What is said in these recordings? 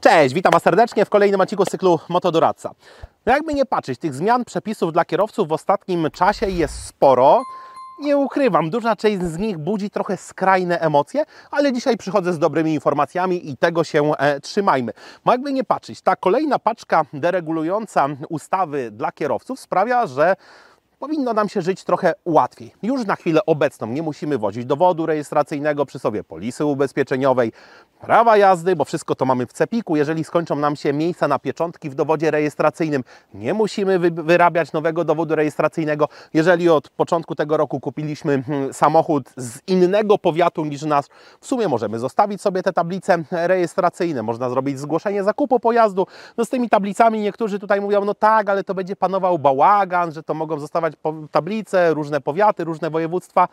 Cześć, witam Was serdecznie w kolejnym odcinku z cyklu Motodoradca. No jakby nie patrzeć, tych zmian przepisów dla kierowców w ostatnim czasie jest sporo. Nie ukrywam, duża część z nich budzi trochę skrajne emocje, ale dzisiaj przychodzę z dobrymi informacjami i tego się trzymajmy. Bo jakby nie patrzeć, ta kolejna paczka deregulująca ustawy dla kierowców sprawia, że powinno nam się żyć trochę łatwiej. Już na chwilę obecną nie musimy wozić dowodu rejestracyjnego przy sobie, polisy ubezpieczeniowej, prawa jazdy, bo wszystko to mamy w CEPiK-u. Jeżeli skończą nam się miejsca na pieczątki w dowodzie rejestracyjnym, nie musimy wyrabiać nowego dowodu rejestracyjnego. Jeżeli od początku tego roku kupiliśmy samochód z innego powiatu niż nasz, w sumie możemy zostawić sobie te tablice rejestracyjne. Można zrobić zgłoszenie zakupu pojazdu. No z tymi tablicami niektórzy tutaj mówią, no tak, ale to będzie panował bałagan, że to mogą zostawać tablice, różne powiaty, różne województwa.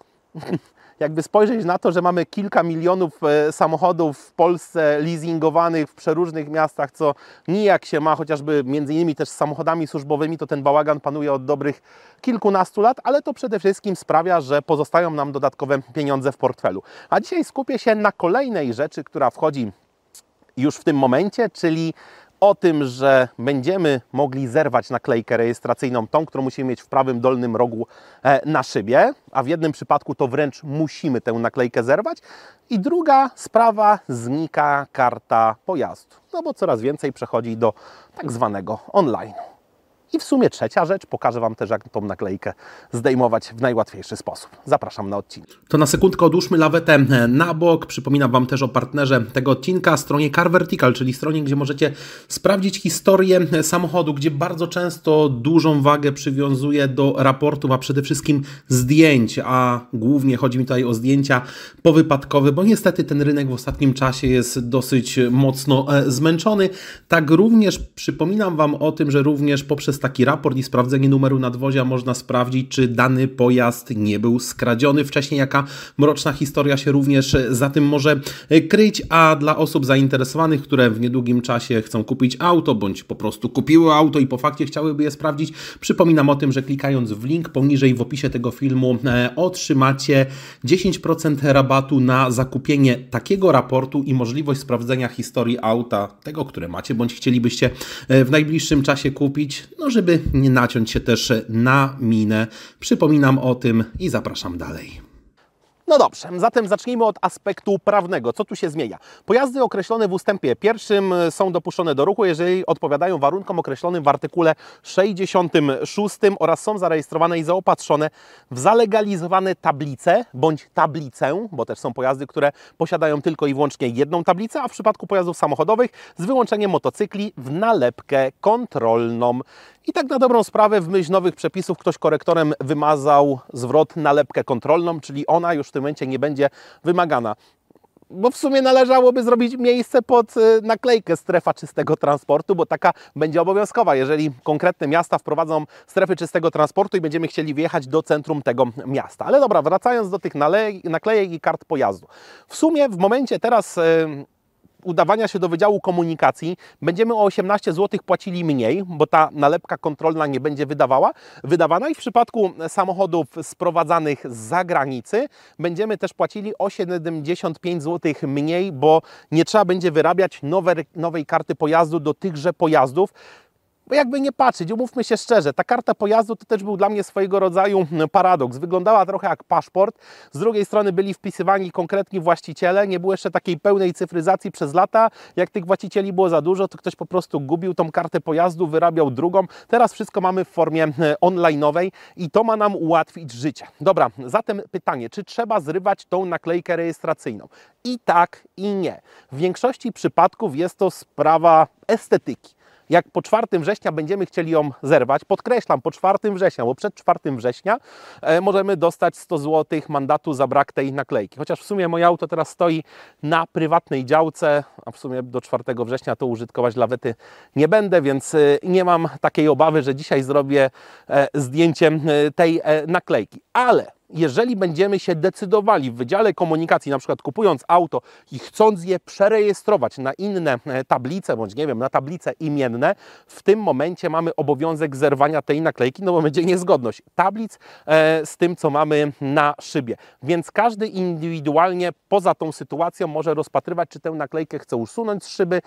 Jakby spojrzeć na to, że mamy kilka milionów samochodów w Polsce leasingowanych w przeróżnych miastach, co nijak się ma, chociażby między innymi też z samochodami służbowymi, to ten bałagan panuje od dobrych kilkunastu lat, ale to przede wszystkim sprawia, że pozostają nam dodatkowe pieniądze w portfelu. A dzisiaj skupię się na kolejnej rzeczy, która wchodzi już w tym momencie, czyli o tym, że będziemy mogli zerwać naklejkę rejestracyjną, tą, którą musimy mieć w prawym dolnym rogu na szybie, a w jednym przypadku to wręcz musimy tę naklejkę zerwać. I druga sprawa, znika karta pojazdu, no bo coraz więcej przechodzi do tak zwanego online. I w sumie trzecia rzecz, pokażę Wam też, jak tą naklejkę zdejmować w najłatwiejszy sposób. Zapraszam na odcinek. To na sekundkę odłóżmy lawetę na bok. Przypominam Wam też o partnerze tego odcinka, stronie Car Vertical, czyli stronie, gdzie możecie sprawdzić historię samochodu, gdzie bardzo często dużą wagę przywiązuję do raportów, a przede wszystkim zdjęć, a głównie chodzi mi tutaj o zdjęcia powypadkowe, bo niestety ten rynek w ostatnim czasie jest dosyć mocno zmęczony. Tak również przypominam Wam o tym, że również poprzez taki raport i sprawdzenie numeru nadwozia można sprawdzić, czy dany pojazd nie był skradziony wcześniej, jaka mroczna historia się również za tym może kryć, a dla osób zainteresowanych, które w niedługim czasie chcą kupić auto, bądź po prostu kupiły auto i po fakcie chciałyby je sprawdzić, przypominam o tym, że klikając w link poniżej w opisie tego filmu otrzymacie 10% rabatu na zakupienie takiego raportu i możliwość sprawdzenia historii auta, tego, które macie, bądź chcielibyście w najbliższym czasie kupić, no żeby nie naciąć się też na minę. Przypominam o tym i zapraszam dalej. No dobrze, zatem zacznijmy od aspektu prawnego. Co tu się zmienia? Pojazdy określone w ustępie pierwszym są dopuszczone do ruchu, jeżeli odpowiadają warunkom określonym w artykule 66 oraz są zarejestrowane i zaopatrzone w zalegalizowane tablice bądź tablicę, bo też są pojazdy, które posiadają tylko i wyłącznie jedną tablicę, a w przypadku pojazdów samochodowych z wyłączeniem motocykli w nalepkę kontrolną. I tak na dobrą sprawę w myśl nowych przepisów ktoś korektorem wymazał zwrot nalepkę kontrolną, czyli ona już w tym momencie nie będzie wymagana. Bo w sumie należałoby zrobić miejsce pod naklejkę strefa czystego transportu, bo taka będzie obowiązkowa, jeżeli konkretne miasta wprowadzą strefy czystego transportu i będziemy chcieli wjechać do centrum tego miasta. Ale dobra, wracając do tych naklejek i kart pojazdu. W sumie w momencie teraz udawania się do Wydziału Komunikacji będziemy o 18 zł płacili mniej, bo ta nalepka kontrolna nie będzie wydawana i w przypadku samochodów sprowadzanych z zagranicy będziemy też płacili o 75 zł mniej, bo nie trzeba będzie wyrabiać nowej karty pojazdu do tychże pojazdów. Bo jakby nie patrzeć, umówmy się szczerze, ta karta pojazdu to też był dla mnie swojego rodzaju paradoks. Wyglądała trochę jak paszport, z drugiej strony byli wpisywani konkretni właściciele, nie było jeszcze takiej pełnej cyfryzacji przez lata. Jak tych właścicieli było za dużo, to ktoś po prostu gubił tą kartę pojazdu, wyrabiał drugą. Teraz wszystko mamy w formie online'owej i to ma nam ułatwić życie. Dobra, zatem pytanie, czy trzeba zrywać tą naklejkę rejestracyjną? I tak, i nie. W większości przypadków jest to sprawa estetyki. Jak po 4 września będziemy chcieli ją zerwać, podkreślam, po 4 września, bo przed 4 września możemy dostać 100 zł mandatu za brak tej naklejki. Chociaż w sumie moje auto teraz stoi na prywatnej działce, a w sumie do 4 września to użytkować lawety nie będę, więc nie mam takiej obawy, że dzisiaj zrobię zdjęcie tej naklejki. Ale jeżeli będziemy się decydowali w Wydziale Komunikacji, na przykład kupując auto i chcąc je przerejestrować na inne tablice, bądź nie wiem, na tablice imienne, w tym momencie mamy obowiązek zerwania tej naklejki, no bo będzie niezgodność tablic z tym, co mamy na szybie. Więc każdy indywidualnie poza tą sytuacją może rozpatrywać, czy tę naklejkę chce usunąć z szyby,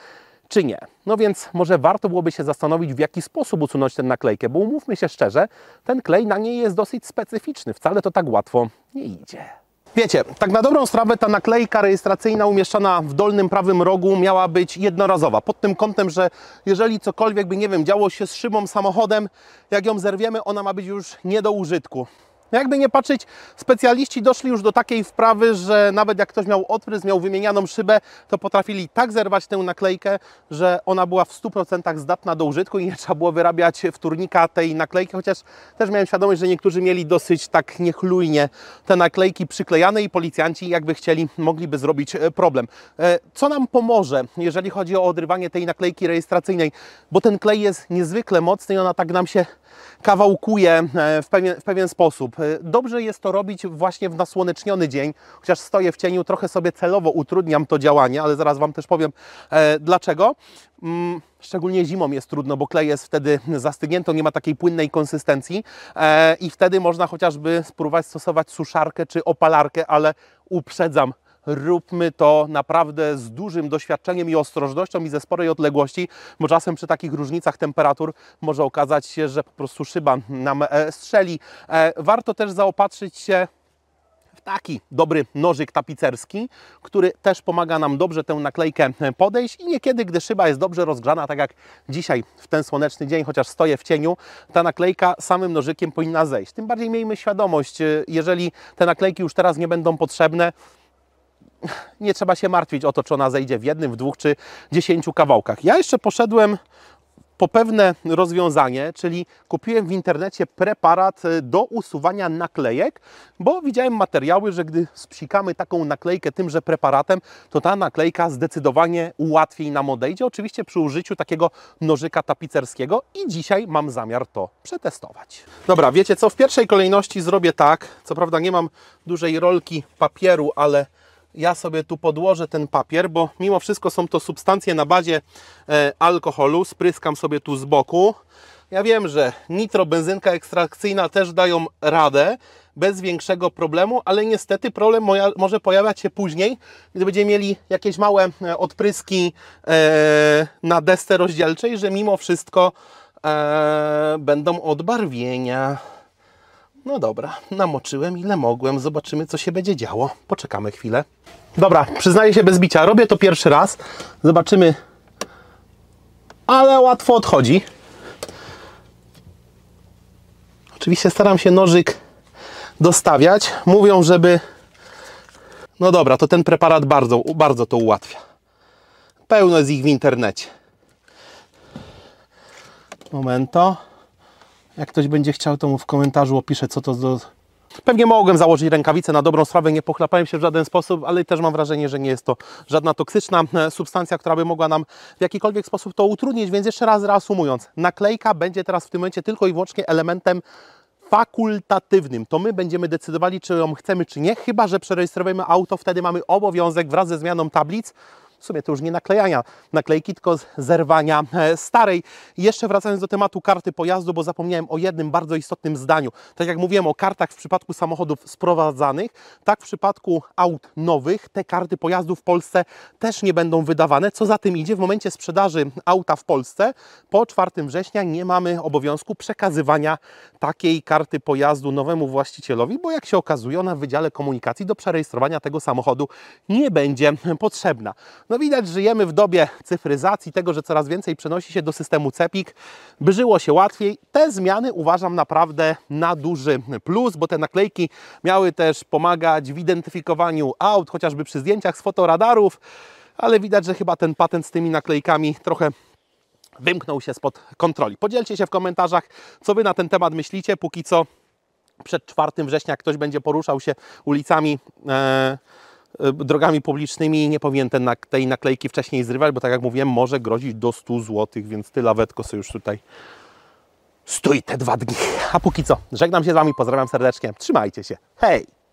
czy nie. No więc może warto byłoby się zastanowić, w jaki sposób usunąć tę naklejkę, bo umówmy się szczerze, ten klej na niej jest dosyć specyficzny, wcale to tak łatwo nie idzie. Wiecie, tak na dobrą sprawę ta naklejka rejestracyjna umieszczona w dolnym prawym rogu miała być jednorazowa. Pod tym kątem, że jeżeli cokolwiek by, nie wiem, działo się z szybą, samochodem, jak ją zerwiemy, ona ma być już nie do użytku. Jakby nie patrzeć, specjaliści doszli już do takiej wprawy, że nawet jak ktoś miał odprysk, miał wymienianą szybę, to potrafili tak zerwać tę naklejkę, że ona była w 100% zdatna do użytku i nie trzeba było wyrabiać wtórnika tej naklejki, chociaż też miałem świadomość, że niektórzy mieli dosyć tak niechlujnie te naklejki przyklejane i policjanci, jakby chcieli, mogliby zrobić problem. Co nam pomoże, jeżeli chodzi o odrywanie tej naklejki rejestracyjnej, bo ten klej jest niezwykle mocny i ona tak nam się kawałkuje w pewien sposób. Dobrze jest to robić właśnie w nasłoneczniony dzień, chociaż stoję w cieniu, trochę sobie celowo utrudniam to działanie, ale zaraz Wam też powiem dlaczego. Szczególnie zimą jest trudno, bo klej jest wtedy zastygnięty, nie ma takiej płynnej konsystencji i wtedy można chociażby spróbować stosować suszarkę czy opalarkę, ale uprzedzam, róbmy to naprawdę z dużym doświadczeniem i ostrożnością i ze sporej odległości, bo czasem przy takich różnicach temperatur może okazać się, że po prostu szyba nam strzeli. Warto też zaopatrzyć się w taki dobry nożyk tapicerski, który też pomaga nam dobrze tę naklejkę podejść i niekiedy, gdy szyba jest dobrze rozgrzana, tak jak dzisiaj w ten słoneczny dzień, chociaż stoję w cieniu, ta naklejka samym nożykiem powinna zejść. Tym bardziej miejmy świadomość, jeżeli te naklejki już teraz nie będą potrzebne, nie trzeba się martwić o to, czy ona zejdzie w jednym, w dwóch czy 10 kawałkach. Ja jeszcze poszedłem po pewne rozwiązanie, czyli kupiłem w internecie preparat do usuwania naklejek, bo widziałem materiały, że gdy spsikamy taką naklejkę tymże preparatem, to ta naklejka zdecydowanie łatwiej nam odejdzie, oczywiście przy użyciu takiego nożyka tapicerskiego i dzisiaj mam zamiar to przetestować. Dobra, wiecie co, w pierwszej kolejności zrobię tak, co prawda nie mam dużej rolki papieru, ale ja sobie tu podłożę ten papier, bo mimo wszystko są to substancje na bazie alkoholu. Spryskam sobie tu z boku. Ja wiem, że nitro, benzynka ekstrakcyjna też dają radę bez większego problemu, ale niestety problem może pojawiać się później, gdy będziemy mieli jakieś małe odpryski na desce rozdzielczej, że mimo wszystko będą odbarwienia. No dobra, namoczyłem ile mogłem, zobaczymy co się będzie działo. Poczekamy chwilę. Dobra, przyznaję się bez bicia, robię to pierwszy raz. Zobaczymy, ale łatwo odchodzi. Oczywiście staram się nożyk dostawiać. Mówią, żeby... No dobra, to ten preparat bardzo to ułatwia. Pełno jest ich w internecie. Momento. Jak ktoś będzie chciał, to mu w komentarzu opiszę, co to do... Pewnie mogłem założyć rękawice na dobrą sprawę, nie pochlapałem się w żaden sposób, ale też mam wrażenie, że nie jest to żadna toksyczna substancja, która by mogła nam w jakikolwiek sposób to utrudnić, więc jeszcze raz reasumując, naklejka będzie teraz w tym momencie tylko i wyłącznie elementem fakultatywnym. To my będziemy decydowali, czy ją chcemy, czy nie, chyba że przerejestrujemy auto, wtedy mamy obowiązek wraz ze zmianą tablic, w sumie to już nie naklejania naklejki, tylko zerwania starej. I jeszcze wracając do tematu karty pojazdu, bo zapomniałem o jednym bardzo istotnym zdaniu. Tak jak mówiłem o kartach w przypadku samochodów sprowadzanych, tak w przypadku aut nowych te karty pojazdu w Polsce też nie będą wydawane. Co za tym idzie, w momencie sprzedaży auta w Polsce po 4 września nie mamy obowiązku przekazywania takiej karty pojazdu nowemu właścicielowi, bo jak się okazuje, ona w Wydziale Komunikacji do przerejestrowania tego samochodu nie będzie potrzebna. No widać, żyjemy w dobie cyfryzacji, tego, że coraz więcej przenosi się do systemu CEPiK, by żyło się łatwiej. Te zmiany uważam naprawdę na duży plus, bo te naklejki miały też pomagać w identyfikowaniu aut, chociażby przy zdjęciach z fotoradarów, ale widać, że chyba ten patent z tymi naklejkami trochę wymknął się spod kontroli. Podzielcie się w komentarzach, co Wy na ten temat myślicie. Póki co przed 4 września jak ktoś będzie poruszał się ulicami, drogami publicznymi, nie powinien tej naklejki wcześniej zrywać, bo tak jak mówiłem, może grozić do 100 zł, więc ty, lawetko, sobie już tutaj stój te 2 dni. A póki co, żegnam się z Wami, pozdrawiam serdecznie, trzymajcie się, hej!